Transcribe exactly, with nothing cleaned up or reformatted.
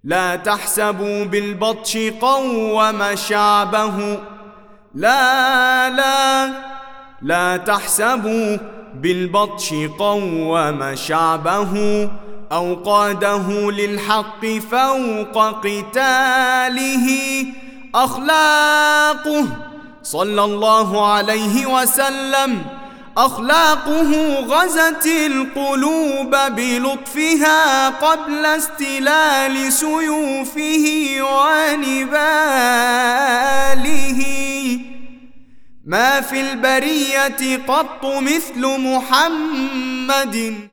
لا تحسبوا بالبطش قوم شعبه، لا لا لا تحسبوا بالبطش قوم شعبه، أو قاده للحق فوق قتاله. أخلاقه صلى الله عليه وسلم، أخلاقه غزت القلوب بلطفها قبل استلال سيوفه ونباله. ما في البرية قط مثل محمد.